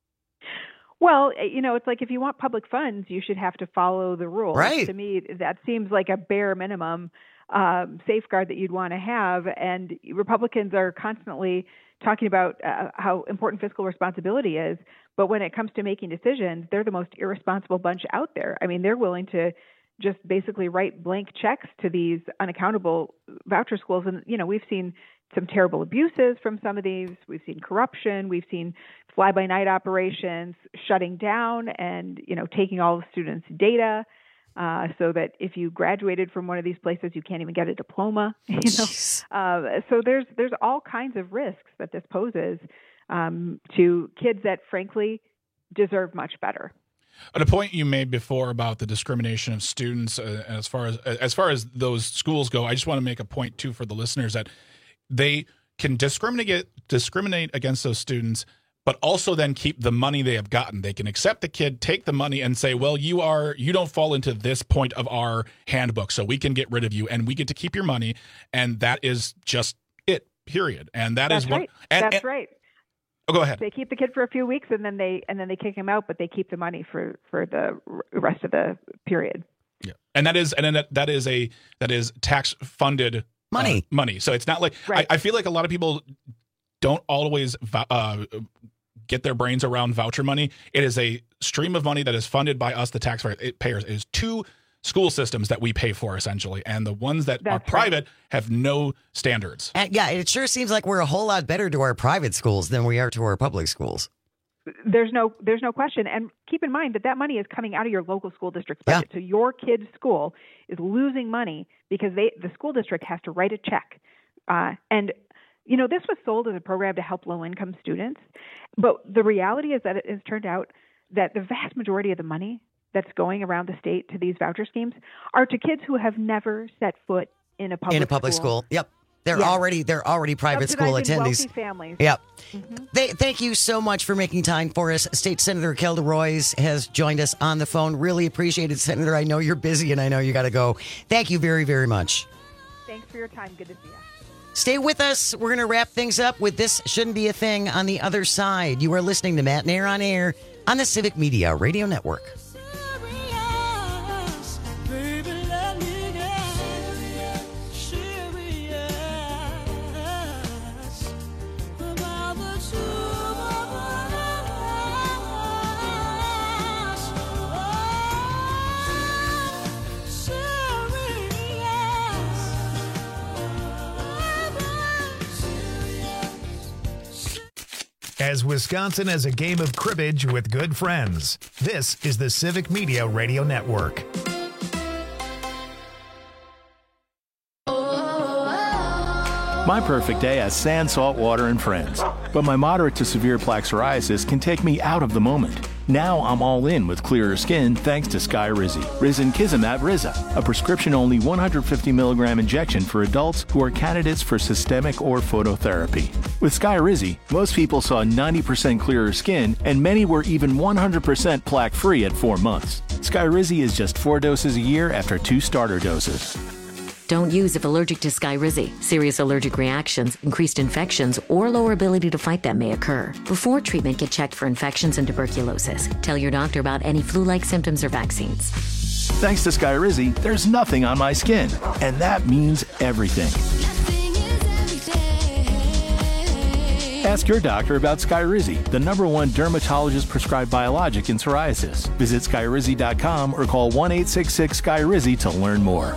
Well, it's like if you want public funds, you should have to follow the rules. Right. To me, that seems like a bare minimum safeguard that you'd want to have. And Republicans are constantly talking about how important fiscal responsibility is. But when it comes to making decisions, they're the most irresponsible bunch out there. I mean, they're willing to just basically write blank checks to these unaccountable voucher schools. And, we've seen some terrible abuses from some of these. We've seen corruption. We've seen fly-by-night operations, shutting down and, taking all the students' data so that if you graduated from one of these places, you can't even get a diploma. So there's all kinds of risks that this poses to kids that, frankly, deserve much better. At a point you made before about the discrimination of students, as far as those schools go, I just want to make a point too for the listeners that they can discriminate against those students, but also then keep the money they have gotten. They can accept the kid, take the money, and say, "Well, you don't fall into this point of our handbook, so we can get rid of you, and we get to keep your money." And that is just it. Period. And that's right. That's right. Oh, go ahead. They keep the kid for a few weeks and then they kick him out, but they keep the money for the rest of the period. Yeah, and that is tax funded money. So it's not like right. I feel like a lot of people don't always get their brains around voucher money. It is a stream of money that is funded by us, the taxpayers. It is two school systems that we pay for, essentially, and the ones that are private have no standards. Yeah, it sure seems like we're a whole lot better to our private schools than we are to our public schools. There's no question. And keep in mind that money is coming out of your local school district's budget. Yeah. So your kid's school is losing money because the school district has to write a check. And this was sold as a program to help low-income students. But the reality is that it has turned out that the vast majority of the money that's going around the state to these voucher schemes are to kids who have never set foot in a public school. Yep. They're already private school attendees. Wealthy families. Yep. Mm-hmm. Thank you so much for making time for us. State Senator Kelda Royce has joined us on the phone. Really appreciate it, Senator. I know you're busy and I know you got to go. Thank you very, very much. Thanks for your time. Good to see you. Stay with us. We're going to wrap things up with This Shouldn't Be a Thing on the other side. You are listening to Matt Nair on Air on the Civic Media Radio Network. As Wisconsin as a game of cribbage with good friends. This is the Civic Media Radio Network. My perfect day has sand, salt water, and friends. But my moderate to severe plaque psoriasis can take me out of the moment. Now I'm all in with clearer skin thanks to Skyrizi. Risankizumab Riza, a prescription-only 150 milligram injection for adults who are candidates for systemic or phototherapy. With Skyrizi, most people saw 90% clearer skin, and many were even 100% plaque-free at 4 months. Skyrizi is just 4 doses a year after 2 starter doses. Don't use if allergic to Skyrizi. Serious allergic reactions, increased infections, or lower ability to fight them may occur. Before treatment, get checked for infections and tuberculosis. Tell your doctor about any flu-like symptoms or vaccines. Thanks to Skyrizi, there's nothing on my skin, and that means everything. Ask your doctor about Skyrizi, the #1 dermatologist-prescribed biologic in psoriasis. Visit Skyrizi.com or call 1-866-SKYRIZI to learn more.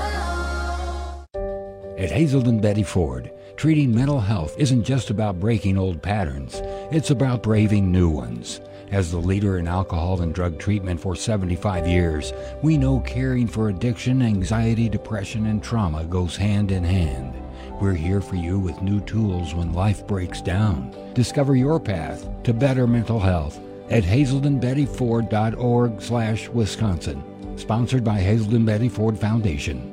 At Hazelden Betty Ford, treating mental health isn't just about breaking old patterns. It's about braving new ones. As the leader in alcohol and drug treatment for 75 years, we know caring for addiction, anxiety, depression, and trauma goes hand in hand. We're here for you with new tools when life breaks down. Discover your path to better mental health at hazeldenbettyford.org/Wisconsin. Sponsored by Hazelden Betty Ford Foundation.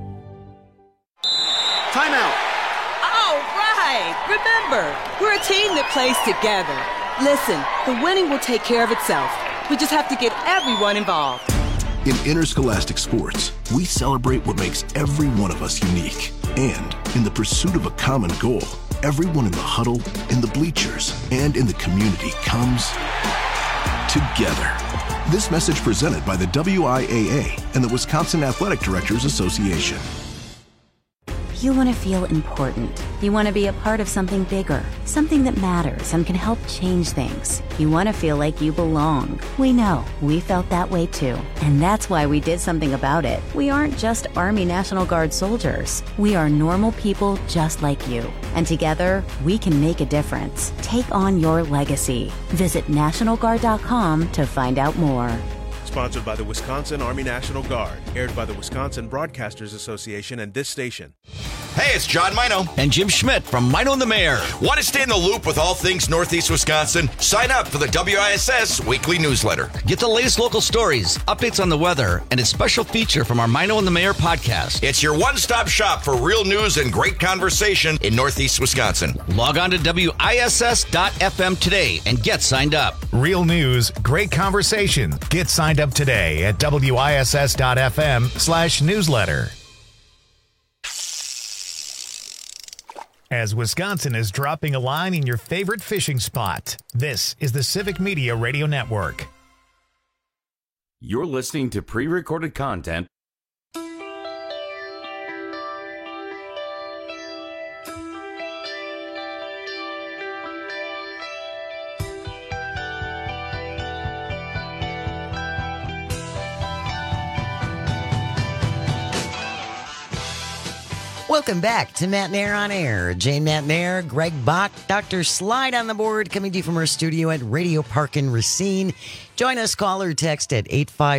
Timeout. All right. Remember, we're a team that plays together. Listen, the winning will take care of itself. We just have to get everyone involved. In interscholastic sports, we celebrate what makes every one of us unique. And in the pursuit of a common goal, everyone in the huddle, in the bleachers, and in the community comes together. This message presented by the WIAA and the Wisconsin Athletic Directors Association. You want to feel important. You want to be a part of something bigger, something that matters and can help change things. You want to feel like you belong. We know. We felt that way too. And that's why we did something about it. We aren't just Army National Guard soldiers. We are normal people just like you. And together, we can make a difference. Take on your legacy. Visit NationalGuard.com to find out more. Sponsored by the Wisconsin Army National Guard. Aired by the Wisconsin Broadcasters Association and this station. Hey, it's John Mino and Jim Schmidt from Mino and the Mayor. Want to stay in the loop with all things Northeast Wisconsin? Sign up for the WISS weekly newsletter. Get the latest local stories, updates on the weather, and a special feature from our Mino and the Mayor podcast. It's your one-stop shop for real news and great conversation in Northeast Wisconsin. Log on to WISS.FM today and get signed up. Real news, great conversation. Get signed up today at WISS.FM/newsletter. As Wisconsin is dropping a line in your favorite fishing spot, this is the Civic Media Radio Network. You're listening to pre-recorded content. Welcome back to Matt Nair on Air. Jane Matt Nair, Greg Bach, Dr. Slide on the board, coming to you from our studio at Radio Park in Racine. Join us, call or text at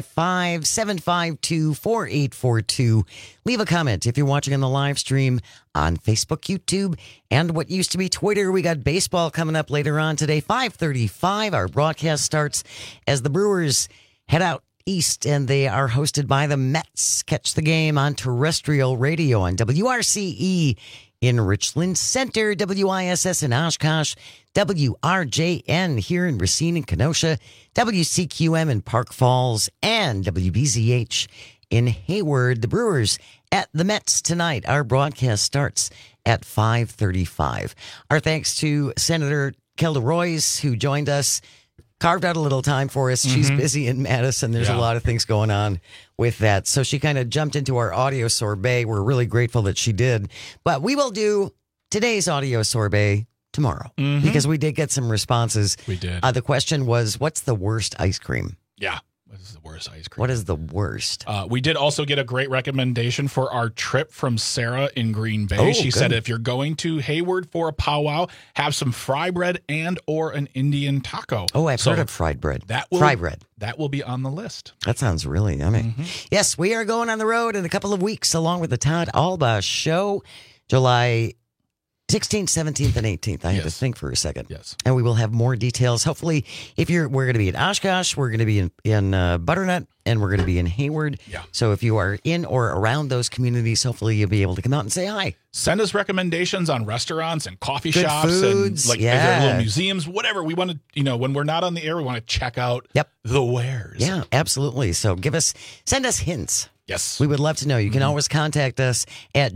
855-752-4842. Leave a comment if you're watching on the live stream on Facebook, YouTube, and what used to be Twitter. We got baseball coming up later on today, 5:35. Our broadcast starts as the Brewers head out east, and they are hosted by the Mets. Catch the game on terrestrial radio on WRCE in Richland Center, WISS in Oshkosh, WRJN here in Racine and Kenosha, WCQM in Park Falls, and WBZH in Hayward. The Brewers at the Mets tonight. Our broadcast starts at 5:35. Our thanks to Senator Kelda Roys, who joined us, carved out a little time for us. She's busy in Madison. There's a lot of things going on with that. So she kind of jumped into our audio sorbet. We're really grateful that she did. But we will do today's audio sorbet tomorrow because we did get some responses. We did. The question was, what's the worst ice cream? Yeah. What is the worst ice cream? What is the worst? We did also get a great recommendation for our trip from Sarah in Green Bay. She said if you're going to Hayward for a powwow, have some fry bread and or an Indian taco. Oh, I've heard of fried bread. Fry bread. That will be on the list. That sounds really yummy. Yes, we are going on the road in a couple of weeks along with the Todd Alba Show. July 16th, 17th, and 18th. I had to think for a second. Yes. And we will have more details. Hopefully, we're going to be in Oshkosh, we're going to be in Butternut, and we're going to be in Hayward. Yeah. So if you are in or around those communities, hopefully you'll be able to come out and say hi. Send us recommendations on restaurants and coffee Good shops foods, and little museums, whatever. We want to, when we're not on the air, we want to check out the wares. Yeah, absolutely. So send us hints. Yes. We would love to know. You can always contact us at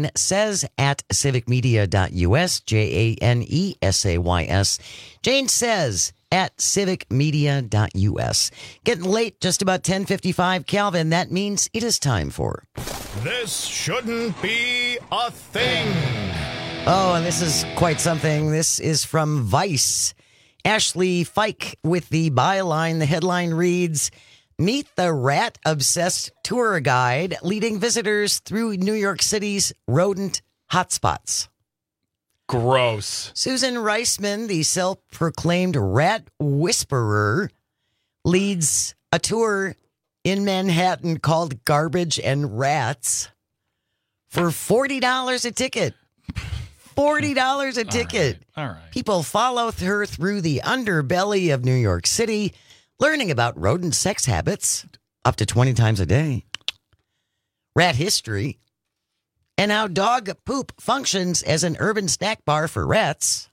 janesays@civicmedia.us, JANESAYS. Jane Says at civicmedia.us. Getting late, just about 10:55. Calvin, that means it is time for... This shouldn't be a thing. Oh, and this is quite something. This is from Vice. Ashley Fike with the byline. The headline reads... Meet the rat-obsessed tour guide leading visitors through New York City's rodent hotspots. Gross. Susan Reisman, the self-proclaimed rat whisperer, leads a tour in Manhattan called Garbage and Rats for $40 a ticket. $40 a ticket. All right. People follow her through the underbelly of New York City, learning about rodent sex habits up to 20 times a day, rat history, and how dog poop functions as an urban snack bar for rats.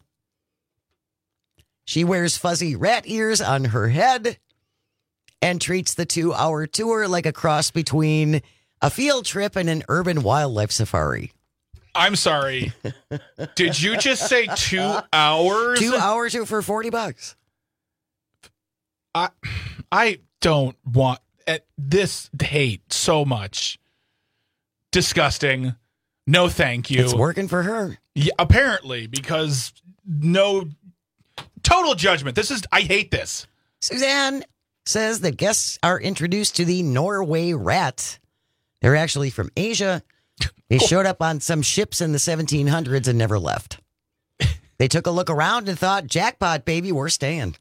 She wears fuzzy rat ears on her head and treats the 2-hour tour like a cross between a field trip and an urban wildlife safari. I'm sorry. Did you just say 2 hours? 2 hours for $40. I don't want this hate so much. Disgusting. No, thank you. It's working for her. Yeah, apparently, because no total judgment. I hate this. Suzanne says that guests are introduced to the Norway rat. They're actually from Asia. They showed up on some ships in the 1700s and never left. They took a look around and thought, jackpot, baby, we're staying.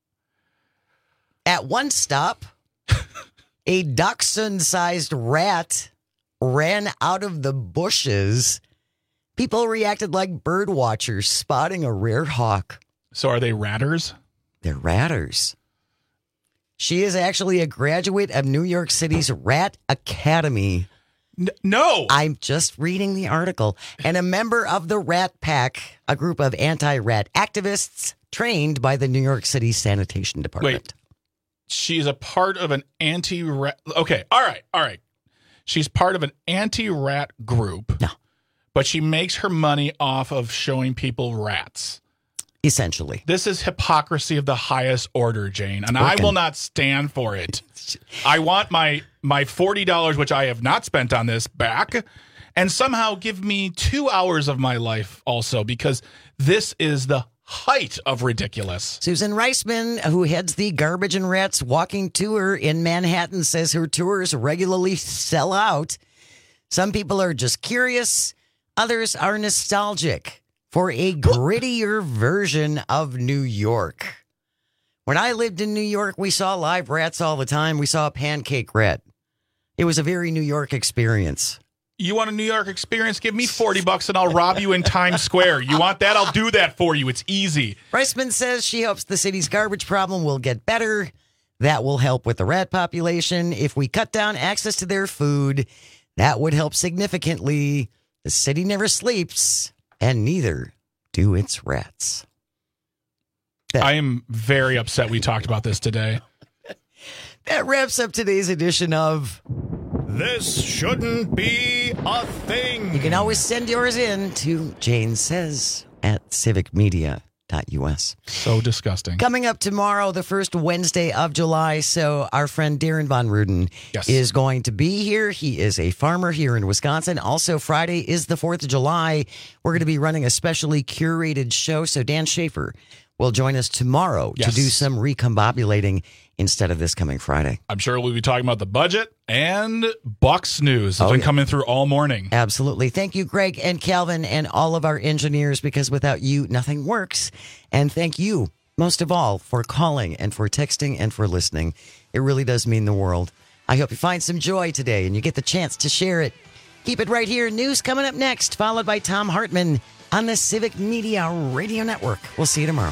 At one stop, a dachshund-sized rat ran out of the bushes. People reacted like bird watchers spotting a rare hawk. So are they ratters? They're ratters. She is actually a graduate of New York City's Rat Academy. No. I'm just reading the article. And a member of the Rat Pack, a group of anti-rat activists trained by the New York City Sanitation Department. Wait. She's a part of an anti-rat... Okay, all right. She's part of an anti-rat group. No. But she makes her money off of showing people rats. Essentially. This is hypocrisy of the highest order, Jane, and I will not stand for it. I want my $40, which I have not spent on this, back, and somehow give me 2 hours of my life also, because this is the height of ridiculous. Susan Reisman, who heads the Garbage and Rats walking tour in Manhattan, says her tours regularly sell out. Some people are just curious. Others are nostalgic for a grittier version of New York. When I lived in New York, we saw live rats all the time. We saw a pancake rat. It was a very New York experience. You want a New York experience? Give me $40 and I'll rob you in Times Square. You want that? I'll do that for you. It's easy. Reisman says she hopes the city's garbage problem will get better. That will help with the rat population. If we cut down access to their food, that would help significantly. The city never sleeps, and neither do its rats. I am very upset we talked about this today. That wraps up today's edition of This Shouldn't Be a Thing. You can always send yours in to Jane Says at civicmedia.us. So disgusting. Coming up tomorrow, the first Wednesday of July, so our friend Darren Von Ruden is going to be here. He is a farmer here in Wisconsin. Also, Friday is the 4th of July. We're going to be running a specially curated show, so Dan Schaefer will join us tomorrow to do some recombobulating instead of this coming Friday. I'm sure we'll be talking about the budget and Bucks news that's been coming through all morning. Absolutely. Thank you, Greg and Calvin and all of our engineers, because without you, nothing works. And thank you, most of all, for calling and for texting and for listening. It really does mean the world. I hope you find some joy today and you get the chance to share it. Keep it right here. News coming up next, followed by Tom Hartman. on the Civic Media Radio Network. We'll see you tomorrow.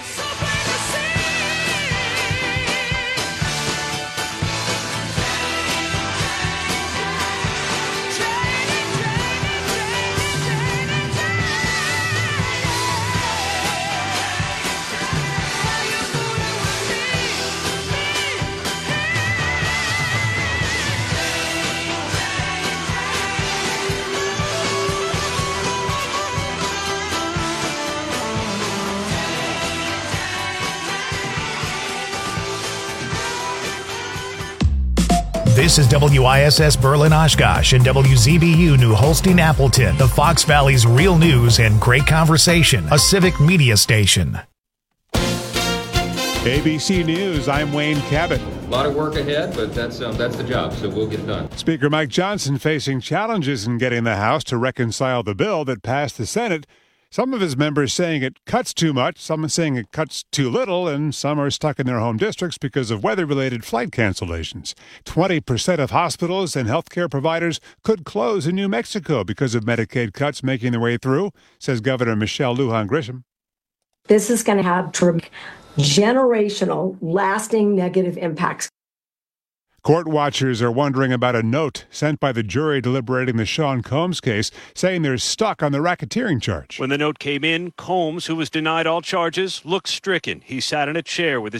This is WISS Berlin Oshkosh and WZBU New Holstein Appleton, the Fox Valley's real news and great conversation, a civic media station. ABC News, I'm Wayne Cabot. A lot of work ahead, but that's the job, so we'll get it done. Speaker Mike Johnson facing challenges in getting the House to reconcile the bill that passed the Senate. Some of his members saying it cuts too much, some saying it cuts too little, and some are stuck in their home districts because of weather-related flight cancellations. 20% of hospitals and healthcare providers could close in New Mexico because of Medicaid cuts making their way through, says Governor Michelle Lujan Grisham. This is going to have generational, lasting negative impacts. Court watchers are wondering about a note sent by the jury deliberating the Sean Combs case, saying they're stuck on the racketeering charge. When the note came in, Combs, who was denied all charges, looked stricken. He sat in a chair with his